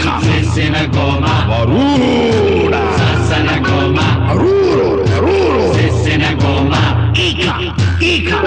Ica, Sessina goma, Varura, Sassana goma, Aruro, Sessina goma, Ica.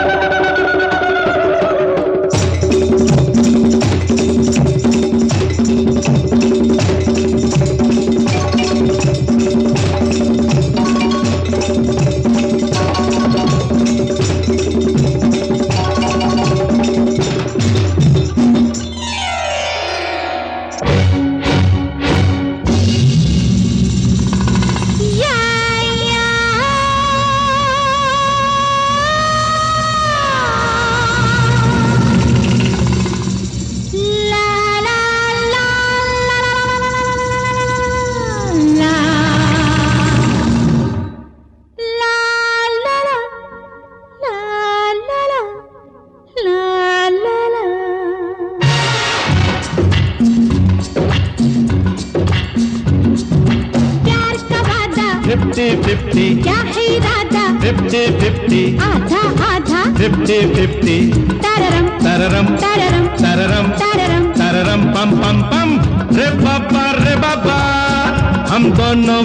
Fifty क्या है इरादा 50-50 आधा आधा 50-50 तररम तररम तररम तररम तररम तररम पम पम पम रे बाबा हम दोनों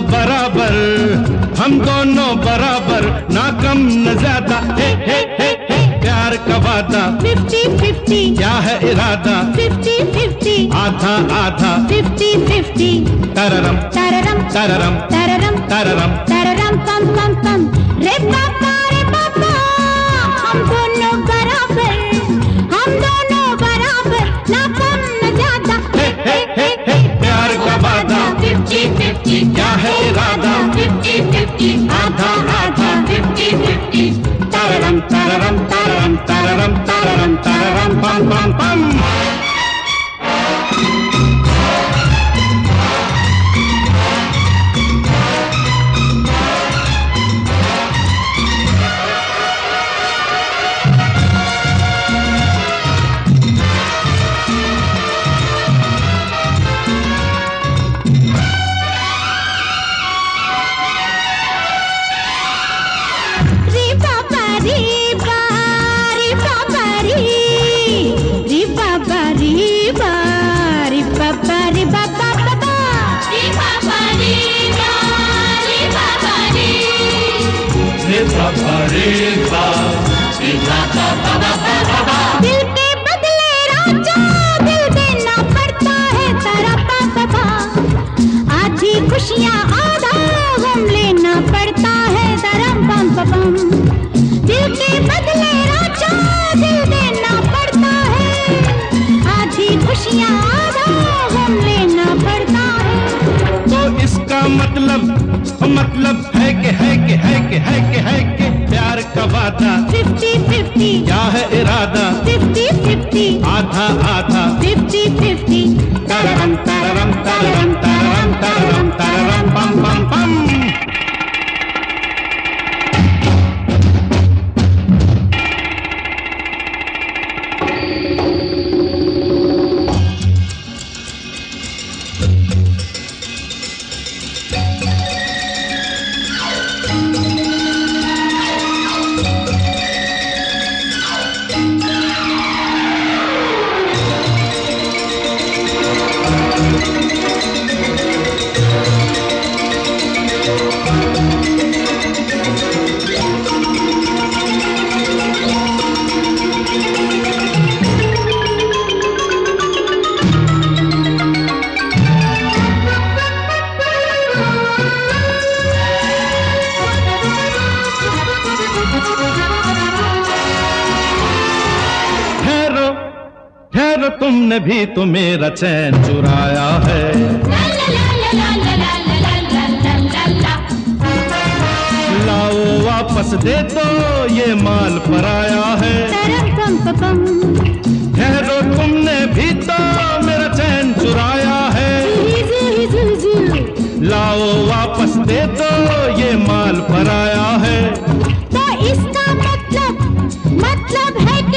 बराबर ना कम न ज्यादा हे हे हे हे प्यार का वादा 50-50 क्या है इरादा 50-50 आधा आधा 50-50 तररम तररम तररम तररम तररम तररम पम पम पम रे बाबा हम दोनों बराबर ना कम न ज्यादा हे हे हे हे प्यार का वादा 50-50 क्या है इरादा 50-50 आधा आधा 50-50 तररम तररम तररम तररम तररम तररम पम पम पम दिल के बदले राजा दिल देना पड़ता है तेरा पापा आधी खुशियाँ आधा गम लेना पड़ता है तेरा पापा दिल के बदले राजा दिल देना पड़ता है आधी खुशियाँ आधा गम लेना पड़ता है तो इसका मतलब है कि प्यार का वादा 50-50 क्या है इरादा 50-50 आधा आधा 50-50 तररम तररम तररम तररम तररम तररम पम पम पम तुमने भी तो मेरा चैन चुराया है लाओ वापस दे दो ये माल पराया है ठहरो तुमने भी तो मेरा चैन चुराया है लाओ वापस दे दो ये माल पराया है तो इसका मतलब है कि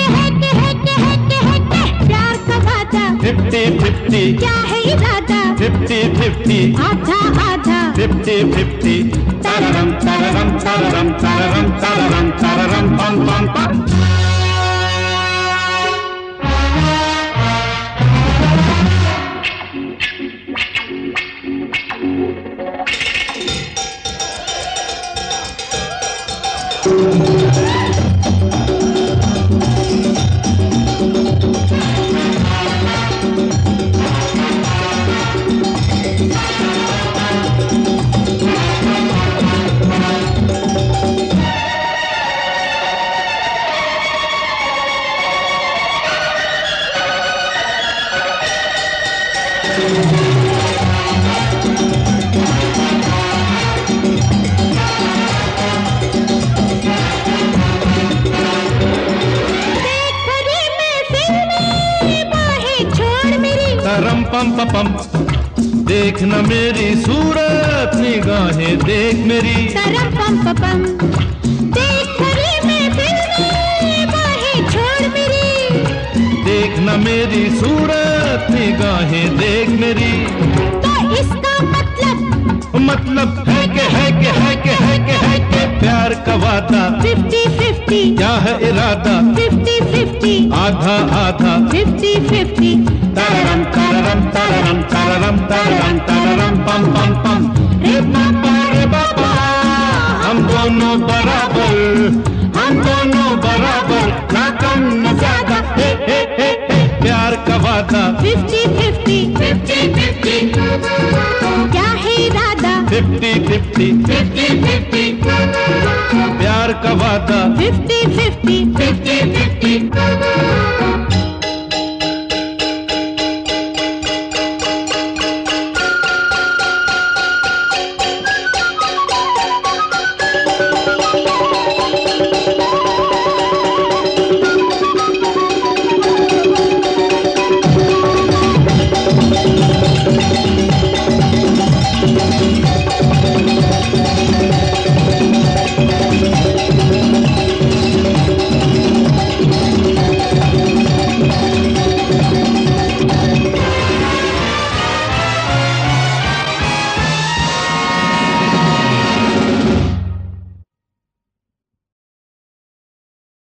प्यार का वादा 50-50 क्या है इरादा 50-50 आधा आधा 50-50 तररम तररम तररम तररम तररम तररम पम पम पम तरम पम पम, देख न मेरी सूरत, निगाहें देख मेरी। तरम पम पम, देख खरी मैं फिल्मी, बाहें छोड़ मेरी। देख न मेरी सूरत, निगाहें देख मेरी। तो इसका मतलब है के प्यार का वादा। 50-50, क्या है इरादा? 50-50, आधा आधा। 50-50, तररम तररम तररम तररम तररम तररम पम पम पम। रे बाबा हम दोनों बराबर, ना कम न ज्यादा। हे प्यार का वादा। 50-50, 50-50, क्या है इरादा? 50-50, 50-50, प्यार का वादा। 50-50, 50-50।